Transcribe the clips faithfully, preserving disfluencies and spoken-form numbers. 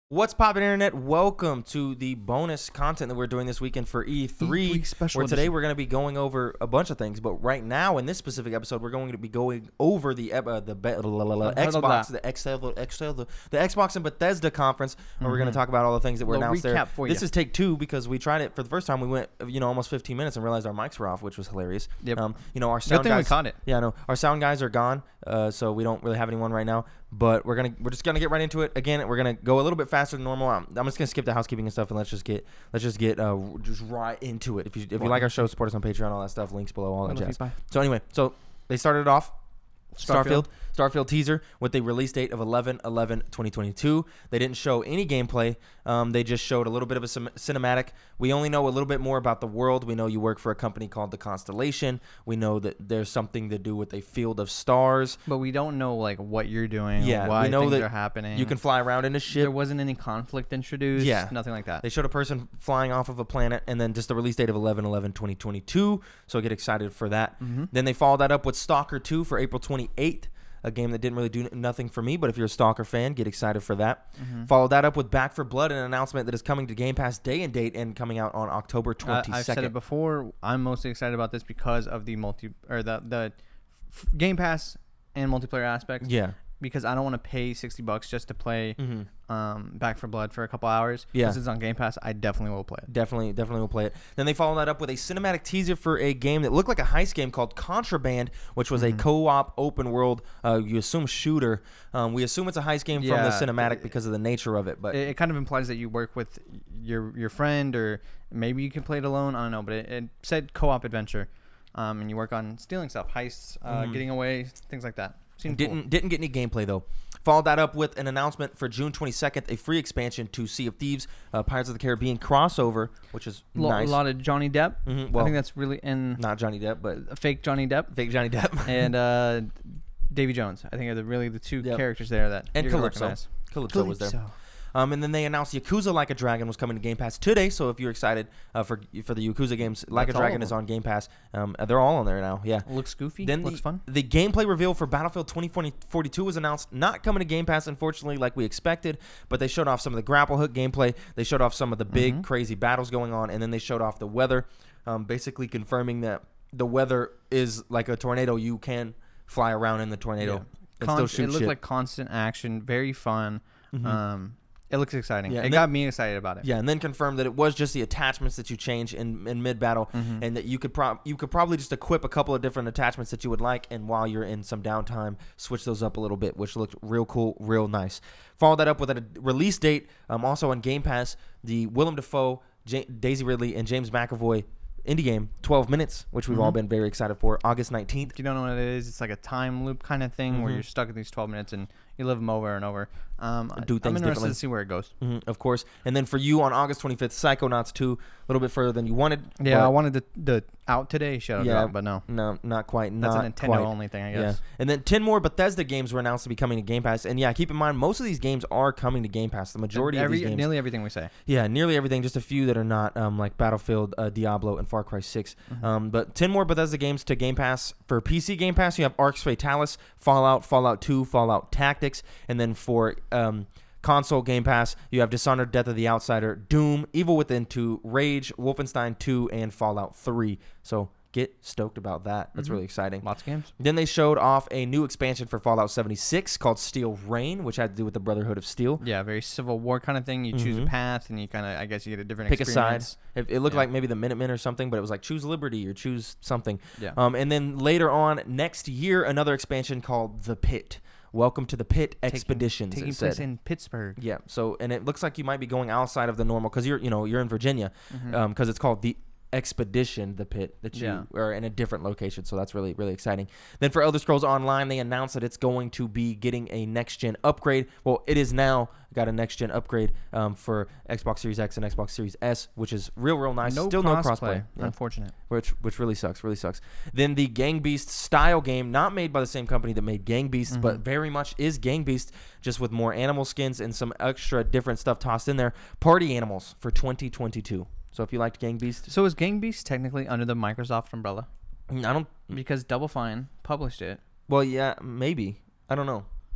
What's poppin', internet? Welcome to the bonus content that we're doing this weekend for E three. E three special where today edition. we're going to be going over a bunch of things, but right now in this specific episode, we're going to be going over the uh, the be- la, la, la, Xbox, the Excel, the Excel, the, the Xbox and Bethesda conference, and mm-hmm. we're going to talk about all the things that were Little announced recap there. For this you. is take two because we tried it for the first time. We went, you know, almost fifteen minutes and realized our mics were off, which was hilarious. Yep. Um, you know, our sound Good thing guys, we caught it. Yeah, no, our sound guys are gone, uh, so we don't really have anyone right now. But we're gonna we're just gonna get right into it. Again, we're gonna go a little bit faster than normal. I'm, I'm just gonna skip the housekeeping and stuff, and let's just get let's just get uh just right into it. If you if you like our show, support us on Patreon, all that stuff. Links below, all that jazz. So anyway, so they started it off. Starfield. Starfield teaser with a release date of eleven eleven twenty twenty-two. They didn't show any gameplay. Um, they just showed a little bit of a sim- cinematic. We only know a little bit more about the world. We know you work for a company called The Constellation. We know that there's something to do with a field of stars. But we don't know like what you're doing. Yeah, or why we know things that are happening. You can fly around in a ship. There wasn't any conflict introduced. Yeah, nothing like that. They showed a person flying off of a planet, and then just the release date of eleven eleven twenty twenty-two. So get excited for that. Mm-hmm. Then they followed that up with Stalker two for April twenty-eighth. A game that didn't really do nothing for me, but if you're a Stalker fan, get excited for that. Mm-hmm. Followed that up with Back four Blood, an announcement that is coming to Game Pass day and date and coming out on October twenty-second. Uh, I've said it before. I'm mostly excited about this because of the multi or the the f- Game Pass and multiplayer aspects. Yeah. Because I don't want to pay sixty bucks just to play mm-hmm. um, Back four Blood for a couple hours. Yeah. Because it's on Game Pass, I definitely will play it. Definitely, definitely will play it. Then they followed that up with a cinematic teaser for a game that looked like a heist game called Contraband, which was mm-hmm. a co-op open world, uh, you assume shooter. Um, we assume it's a heist game yeah. from the cinematic because of the nature of it. But it, it kind of implies that you work with your your friend, or maybe you can play it alone. I don't know, but it, it said co-op adventure, um, and you work on stealing stuff, heists, uh, mm-hmm. getting away, things like that. Seemed didn't cool. didn't get any gameplay though. Followed that up with an announcement for June twenty-second, a free expansion to Sea of Thieves, uh, Pirates of the Caribbean crossover, which is L- nice. A lot of Johnny Depp. Mm-hmm. Well, I think that's really in not Johnny Depp, but fake Johnny Depp, fake Johnny Depp, and uh, Davy Jones. I think are the, really the two yep. characters there that and you Calypso. Calypso. Calypso was there. Um, and then they announced Yakuza Like a Dragon was coming to Game Pass today. So if you're excited uh, for for the Yakuza games, Like That's a Dragon is on Game Pass. Um, they're all on there now. Yeah, looks goofy. Then looks the, fun. The gameplay reveal for Battlefield twenty forty-two was announced, not coming to Game Pass, unfortunately, like we expected. But they showed off some of the grapple hook gameplay. They showed off some of the big mm-hmm. crazy battles going on, and then they showed off the weather, um, basically confirming that the weather is like a tornado. You can fly around in the tornado yeah. and Con- still shoot It looked shit. like constant action, very fun. Mm-hmm. Um, It looks exciting. Yeah, it then, got me excited about it. Yeah, and then confirmed that it was just the attachments that you change in, in mid battle, mm-hmm. and that you could pro- you could probably just equip a couple of different attachments that you would like, and while you're in some downtime, switch those up a little bit, which looked real cool, real nice. Followed that up with a release date, um, also on Game Pass, the Willem Dafoe, J- Daisy Ridley, and James McAvoy indie game, twelve minutes, which we've mm-hmm. all been very excited for. August nineteenth. If you don't know what it is, it's like a time loop kind of thing mm-hmm. where you're stuck in these twelve minutes and you live them over and over. Um, Do things I'm interested differently. to see where it goes. Mm-hmm, of course. And then for you on August twenty-fifth, Psychonauts two, a little bit further than you wanted. Yeah, I wanted the, the out today show, yeah, drop, but no. No, not quite. That's not a Nintendo quite. only thing, I guess. Yeah. And then ten more Bethesda games were announced to be coming to Game Pass. And yeah, keep in mind, most of these games are coming to Game Pass. The majority Every, of these games. Nearly everything we say. Yeah, nearly everything. Just a few that are not, um, like Battlefield, uh, Diablo, and Far Cry six. Mm-hmm. Um, but ten more Bethesda games to Game Pass. For P C Game Pass, you have Arx Fatalis, Fallout, Fallout two, Fallout Tactics. And then for um, console Game Pass, you have Dishonored, Death of the Outsider, Doom, Evil Within two, Rage, Wolfenstein two, and Fallout three. So get stoked about that. That's mm-hmm. really exciting. Lots of games. Then they showed off a new expansion for Fallout seventy-six called Steel Rain, which had to do with the Brotherhood of Steel. Yeah, very Civil War kind of thing. You mm-hmm. choose a path, and you kind of, I guess, you get a different Pick experience. a side. It, it looked yeah. like maybe the Minutemen or something, but it was like choose Liberty or choose something. Yeah. Um, and then later on next year, another expansion called The Pit. Welcome to the Pit Expeditions. Taking, taking place in Pittsburgh. Yeah. So, and it looks like you might be going outside of the normal because you're, you know, you're in Virginia, because mm-hmm. um, it's called the Expedition, the Pit, that you yeah. are in a different location. So that's really, really exciting. Then for Elder Scrolls Online, they announced that it's going to be getting a next gen upgrade. Well, it is now got a next gen upgrade um, for Xbox Series X and Xbox Series S, which is real, real nice. No Still cross no crossplay. Play. Yeah. Unfortunate. Which which really sucks, really sucks. Then the Gang Beast style game, not made by the same company that made Gang Beasts, mm-hmm. but very much is Gang Beast, just with more animal skins and some extra different stuff tossed in there. Party Animals for twenty twenty-two. So if you liked Gang Beast. So is Gang Beast technically under the Microsoft umbrella? I don't. Because Double Fine published it. Well, yeah, maybe. I don't know.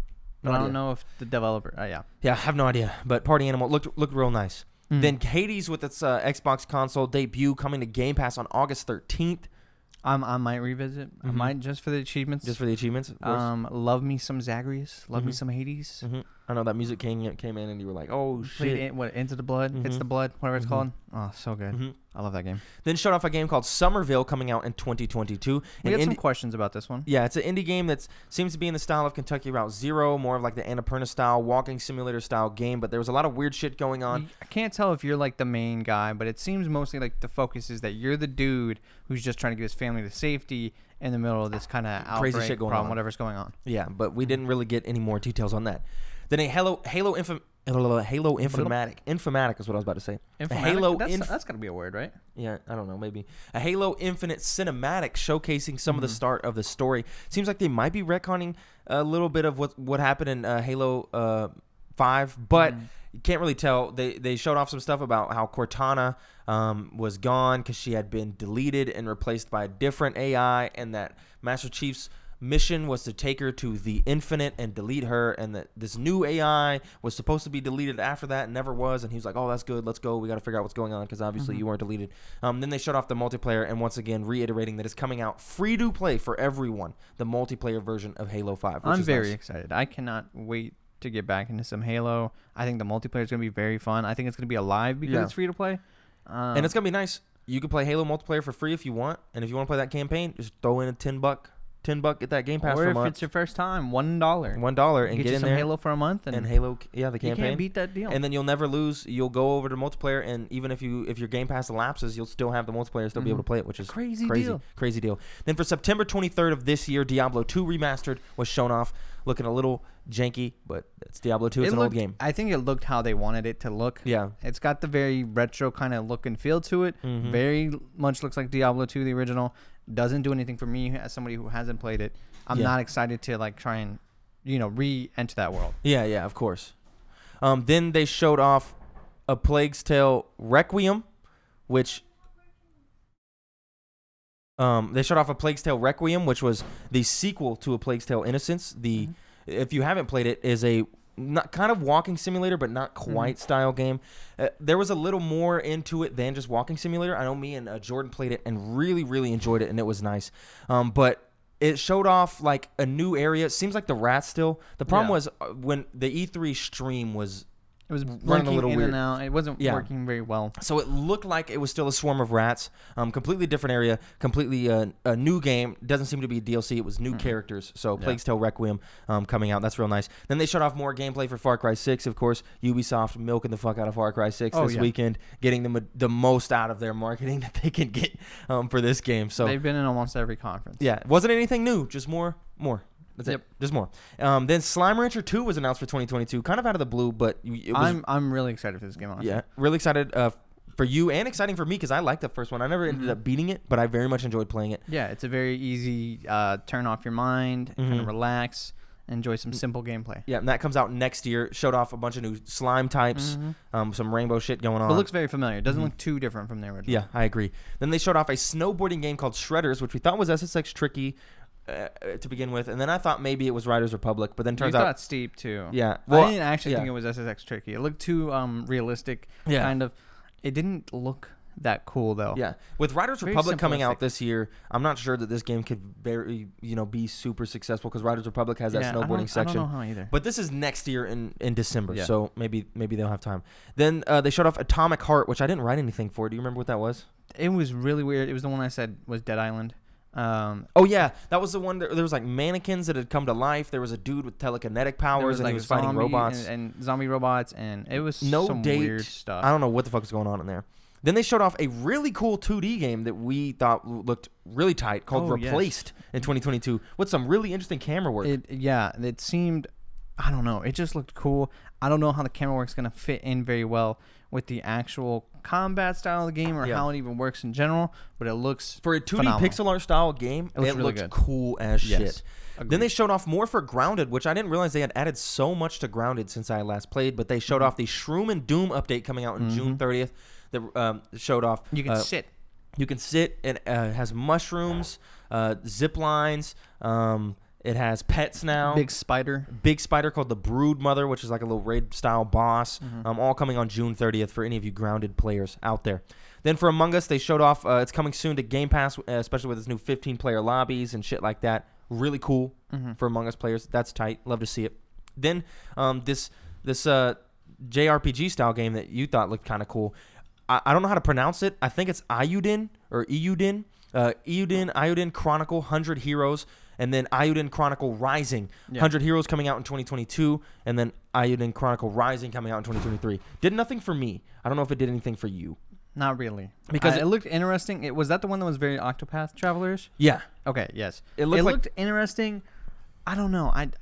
No I idea. don't know if the developer. Uh, yeah. Yeah, I have no idea. But Party Animal looked looked real nice. Mm. Then Hades with its uh, Xbox console debut coming to Game Pass on August thirteenth. Um, I might revisit. I Mhm. might just for the achievements. Just for the achievements, of course. Um, love me some Zagreus. Love me Mhm. some Hades. hmm I know that music came came in and you were like, oh Played shit. in, what Into the Blood? It's Mhm. the Blood, whatever it's Mhm. called. Oh, so good. hmm I love that game. Then showed off a game called Somerville coming out in twenty twenty-two. We An had some indie- questions about this one. Yeah, it's an indie game that seems to be in the style of Kentucky Route Zero, more of like the Annapurna style, walking simulator style game. But there was a lot of weird shit going on. You- I can't tell if you're like the main guy, but it seems mostly like the focus is that you're the dude who's just trying to get his family to safety in the middle of this kind of Crazy outbreak shit going problem, on. whatever's going on. Yeah, but we didn't really get any more details on that. Then a Halo Halo Infam- Halo Informatic Informatic is what I was about to say. A Informatic? Halo that's, Inf- that's gotta be a word, right? Yeah, I don't know, maybe a Halo Infinite cinematic showcasing some of the Mhm. start of the story. Seems like they might be retconning a little bit of what what happened in uh, Halo uh, Five, but Mhm. you can't really tell. They they showed off some stuff about how Cortana um, was gone because she had been deleted and replaced by a different A I, and that Master Chief's mission was to take her to the Infinite and delete her, and that this new A I was supposed to be deleted after that and never was. And he was like, oh, that's good, let's go, we got to figure out what's going on because obviously Mhm. you weren't deleted. Um, then they shut off the multiplayer, and once again reiterating that it's coming out free to play for everyone, the multiplayer version of Halo five, which I'm is very nice. excited. I cannot wait to get back into some Halo. I think the multiplayer is gonna be very fun. I think it's gonna be alive because Yeah. it's free to play. Um, And it's gonna be nice. You can play Halo multiplayer for free if you want, and if you want to play that campaign, just throw in a ten buck, ten buck, get that Game Pass or for a if month, it's your first time, one dollar. one dollar, and get, get, you in some there Halo for a month, and, and Halo, yeah, the you campaign. can't beat that deal. And then you'll never lose. You'll go over to multiplayer, and even if you if your Game Pass lapses, you'll still have the multiplayer, still be able to Mhm. play it, which is Crazy crazy, deal. crazy deal. Then for September twenty-third of this year, Diablo two Remastered was shown off, looking a little janky, but it's Diablo two. It's It an old looked- game. I think it looked how they wanted it to look. Yeah. It's got the very retro kind of look and feel to it. Mhm. Very much looks like Diablo two, the original. Doesn't do anything for me as somebody who hasn't played it. I'm Yeah. not excited to like try and, you know, re-enter that world. Yeah, yeah, of course. Um, then they showed off A Plague's Tale Requiem, which um, they showed off A Plague's Tale Requiem, which was the sequel to A Plague's Tale Innocence. The Mhm. if you haven't played it, is a not kind of walking simulator, but not quite style game. Uh, there was a little more into it than just walking simulator. I know me and uh, Jordan played it and really, really enjoyed it, and it was nice. Um, but it showed off like a new area. It seems like the rats still. The problem Yeah. was uh, when the E three stream was. It was Running a blinking little in weird. and out. It wasn't Yeah. working very well. So it looked like it was still a swarm of rats. Um, completely different area, completely uh, a new game. Doesn't seem to be D L C. It was new Mm-mm. characters. So Yeah. Plague's Tale Requiem um, coming out. That's real nice. Then they showed off more gameplay for Far Cry six. Of course, Ubisoft milking the fuck out of Far Cry six Oh, this yeah. weekend, getting the the most out of their marketing that they can get um, for this game. So They've been in almost every conference. yeah, it wasn't anything new. Just more, more. That's Yep. it. Just more. Um, then Slime Rancher two was announced for twenty twenty-two, kind of out of the blue, but it was I'm I'm really excited for this game. Honestly. yeah, really excited uh, for you and exciting for me because I liked the first one. I never ended Mhm. up beating it, but I very much enjoyed playing it. Yeah, it's a very easy uh, turn off your mind, kind Mhm. of relax, enjoy some simple gameplay. Yeah, and that comes out next year. Showed off a bunch of new slime types, Mhm. um, some rainbow shit going on. But it looks very familiar. It doesn't Mhm. look too different from the original. Yeah, I agree. Then they showed off a snowboarding game called Shredders, which we thought was S S X Tricky uh, to begin with, and then I thought maybe it was Riders Republic, but then You turns thought out, steep too. yeah, I didn't actually yeah. think it was S S X Tricky. It looked too um, realistic. Yeah. Kind of. It didn't look that cool though. Yeah, with Riders Very Republic coming out simplistic. this year, I'm not sure that this game could very, you know, be super successful because Riders Republic has that Yeah, I snowboarding don't- section. I don't know how either. But this is next year in, in December, Yeah. so maybe maybe they'll have time. Then uh, they showed off Atomic Heart, which I didn't write anything for. Do you remember what that was? It was really weird. It was the one I said was Dead Island. Um, Oh yeah, that was the one. That, there was like mannequins that had come to life. There was a dude with telekinetic there powers, was and like he was fighting zombie robots. and, and zombie robots, and it was No some date. weird stuff. I don't know what the fuck is going on in there. Then they showed off a really cool two D game that we thought looked really tight called Oh, yes. Replaced in twenty twenty-two with some really interesting camera work. It yeah, it seemed, I don't know, it just looked cool. I don't know how the camera work's gonna fit in very well with the actual combat style of the game or Yeah. how it even works in general, but it looks For a two D phenomenal. pixel art style game, It looks it really looked good. cool as Yes. shit. Agreed. Then they showed off more for Grounded, which I didn't realize they had added so much to Grounded since I last played. But they showed Mhm. off the Shroom and Doom update coming out on June Mhm. thirtieth. That um, showed off. you can uh, sit. You can sit and uh, it has mushrooms, uh, zip lines. Um, It has pets now. Big spider. Big spider called the Brood Mother, which is like a little raid-style boss. Mm-hmm. Um, all coming on June thirtieth for any of you grounded players out there. Then for Among Us, they showed off. Uh, it's coming soon to Game Pass, uh, especially with its new fifteen-player lobbies and shit like that. Really cool Mm-hmm. for Among Us players. That's tight. Love to see it. Then um, this this uh, J R P G style game that you thought looked kind of cool. I, I don't know how to pronounce it. I think it's Ayuden or Euden. Uh, Euden, Ayuden Chronicle one hundred Heroes. And then Ayuden Chronicle Rising, Yeah. one hundred Heroes coming out in twenty twenty-two, and then Ayuden Chronicle Rising coming out in twenty twenty-three. Did nothing for me. I don't know if it did anything for you. Not really. Because Uh, it- it, looked interesting. It was that the one that was very Octopath Travelers? Yeah. Okay, yes. It It looked looked, like- interesting. I don't know. I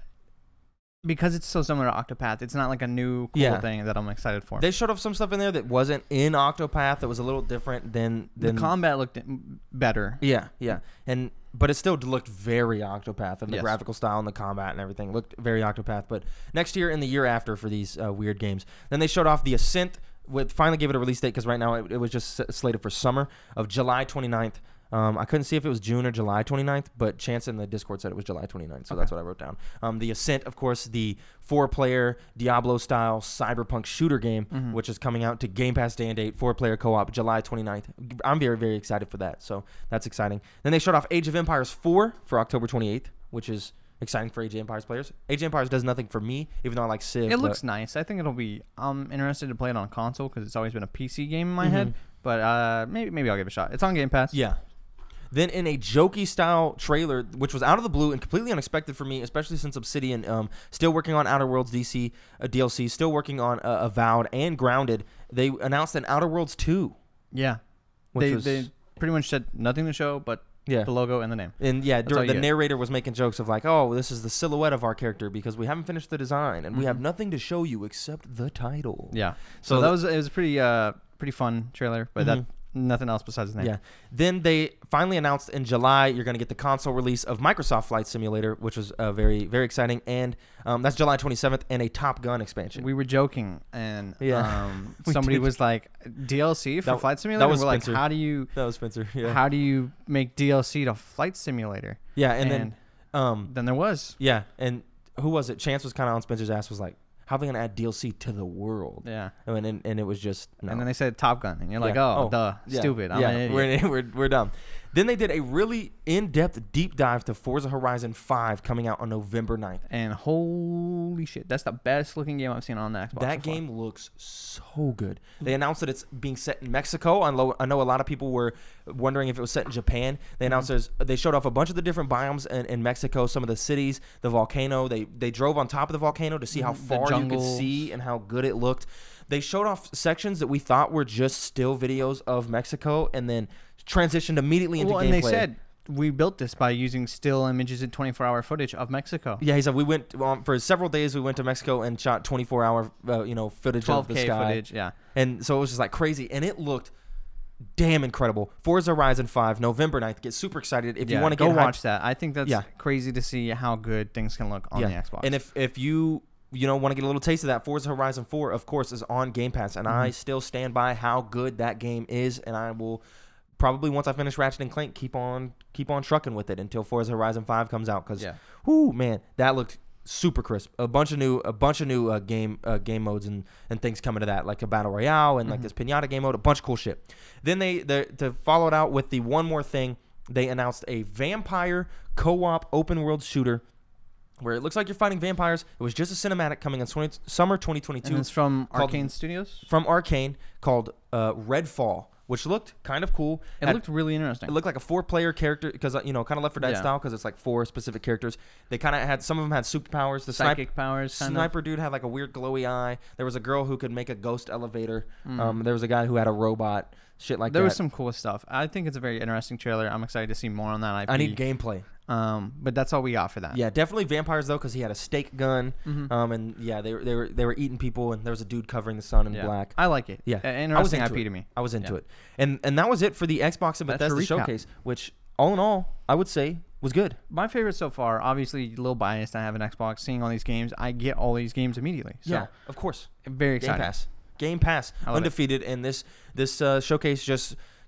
because it's so similar to Octopath, it's not like a new cool Yeah. thing that I'm excited for. They showed off some stuff in there that wasn't in Octopath that was a little different than... than the combat looked m- better. Yeah, yeah. and But it still looked very Octopath, and the Yes. graphical style and the combat and everything looked very Octopath. But next year and the year after for these uh, weird games. Then they showed off The Ascent, with finally gave it a release date because right now it, it was just s- slated for summer of July twenty-ninth. Um, I couldn't see if it was June or July twenty-ninth, but Chance in the Discord said it was July twenty-ninth, so Okay. that's what I wrote down. Um, the Ascent, of course, the four-player Diablo-style cyberpunk shooter game, Mhm. which is coming out to Game Pass day and date, four-player co-op, July twenty-ninth. I'm very, very excited for that, so that's exciting. Then they showed off Age of Empires four for October twenty-eighth, which is exciting for Age of Empires players. Age of Empires does nothing for me, even though I like Civ. It but- looks nice. I think it'll be. I'm interested to play it on console because it's always been a P C game in my Mhm. head. But uh, maybe maybe I'll give it a shot. It's on Game Pass. Yeah. Then in a jokey style trailer, which was out of the blue and completely unexpected for me, especially since Obsidian um still working on Outer Worlds D C uh, D L C, still working on uh, Avowed and Grounded, they announced an Outer Worlds two. Yeah. Which They was, they pretty much said nothing to show but yeah. the logo and the name. And yeah, That's dur- all you the get. narrator was making jokes of like, "Oh, this is the silhouette of our character because we haven't finished the design and we have Mhm. nothing to show you except the title." Yeah. So, So that the- was it was a pretty uh pretty fun trailer, but Mhm. that nothing else besides the name. Yeah. Then they finally announced in July you're going to get the console release of Microsoft Flight Simulator, which was uh, very, very exciting. And um, that's July twenty-seventh, and a Top Gun expansion. We were joking, and Yeah. um, We somebody did. was like, "D L C for That- Flight Simulator." was we're like, Spencer. "How do you that was Spencer. Yeah. how do you make D L C to Flight Simulator?" yeah. And, And then, um, then there was. yeah. And who was it? Chance was kind of on Spencer's ass, was like, how are they going to add D L C to the world? Yeah. I mean, and, and it was just, no. And then they said Top Gun, and you're like, Yeah. "Oh, Oh, duh, Yeah. stupid." I'm yeah, an idiot. we're, we're, we're dumb. Then they did a really in-depth deep dive to Forza Horizon five coming out on November ninth. And holy shit, that's the best looking game I've seen on the Xbox. That so far. game looks so good. They announced that it's being set in Mexico. I know, I know a lot of people were wondering if it was set in Japan. They announced there's, they showed off a bunch of the different biomes in, in Mexico, some of the cities, the volcano. They they drove on top of the volcano to see how Mhm, the far you could jungles. see and how good it looked. They showed off sections that we thought were just still videos of Mexico and then transitioned immediately into Well, gameplay. and they said we built this by using still images and twenty-four hour footage of Mexico. Yeah, he said we went um, for several days. We went to Mexico and shot twenty-four hour, uh, you know, footage of twelve the K sky. footage, yeah. And so it was just like crazy, and it looked damn incredible. Forza Horizon five, November ninth. Get super excited if yeah, you want to go get watch hyped. that. I think that's Yeah. crazy to see how good things can look on Yeah. the Xbox. And if if you you know want to get a little taste of that, Forza Horizon four, of course, is on Game Pass, and I Mhm. still stand by how good that game is, and I will probably once I finish Ratchet and Clank keep on keep on trucking with it until Forza Horizon five comes out because, yeah, whoo man, that looked super crisp. A bunch of new a bunch of new uh, game uh, game modes and, and things coming to that, like a battle royale and like Mhm. this pinata game mode, a bunch of cool shit. Then they they to follow it out with the one more thing, they announced a vampire co-op open world shooter where it looks like you're fighting vampires. It was just a cinematic coming in twenty, summer twenty twenty-two and it's from called- Arcane Studios. from Arcane called uh, Redfall, which looked kind of cool. It Had- looked really interesting. it looked like a four-player character because you know, kind of Left four Dead Yeah. style because it's like four specific characters. They kind of had some of them had superpowers. The sniper, Psychic powers, kind sniper dude had like a weird glowy eye. There was a girl who could make a ghost elevator. of. Mm. Um, there was a guy who had a robot. Shit like there that. was some cool stuff. I think it's a very interesting trailer. I'm excited to see more on that I P. I need gameplay. Um, but that's all we got for that. Yeah, definitely vampires though because he had a stake gun. Mhm. Um, and yeah, they were they were they were eating people and there was a dude covering the sun in Yeah. black. I like it. Yeah. Uh, I was interesting into I P it. to me. I was into Yeah. it, and and that was it for the Xbox and That's your Bethesda recap. showcase, which all in all I would say was good. My favorite so far, obviously a little biased. I have an Xbox. Seeing all these games, I get all these games immediately. So Yeah, of course. very Game excited. Pass. Game Pass, I love it. undefeated, and this this uh, showcase just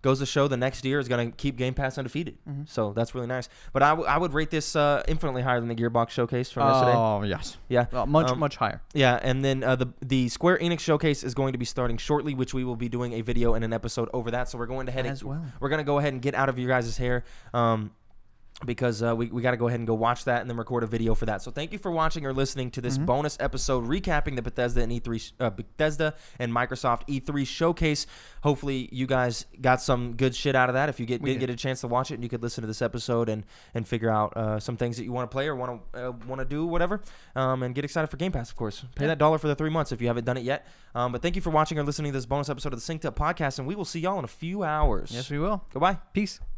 goes to show the next year is going to keep Game Pass undefeated. Mm-hmm. So that's really nice. But I, w- I would rate this uh, infinitely higher than the Gearbox showcase from yesterday. Oh yes, Yeah, well, much um, much higher. Yeah, and then uh, the the Square Enix showcase is going to be starting shortly, which we will be doing a video and an episode over that. So we're going to head As and, well. we're going to go ahead and get out of your guys' hair. Um, because uh, we, we got to go ahead and go watch that and then record a video for that. So thank you for watching or listening to this Mm-hmm. bonus episode recapping the Bethesda and E three uh, Bethesda and Microsoft E three showcase. Hopefully you guys got some good shit out of that. If you get, We didn't did. get a chance to watch it, and you could listen to this episode and and figure out uh, some things that you want to play or want to uh, want to do, whatever, um, and get excited for Game Pass, of course. Pay Yeah. that dollar for the three months if you haven't done it yet. Um, but thank you for watching or listening to this bonus episode of the Synced Up Podcast, and we will see y'all in a few hours. Yes, we will. Goodbye. Peace.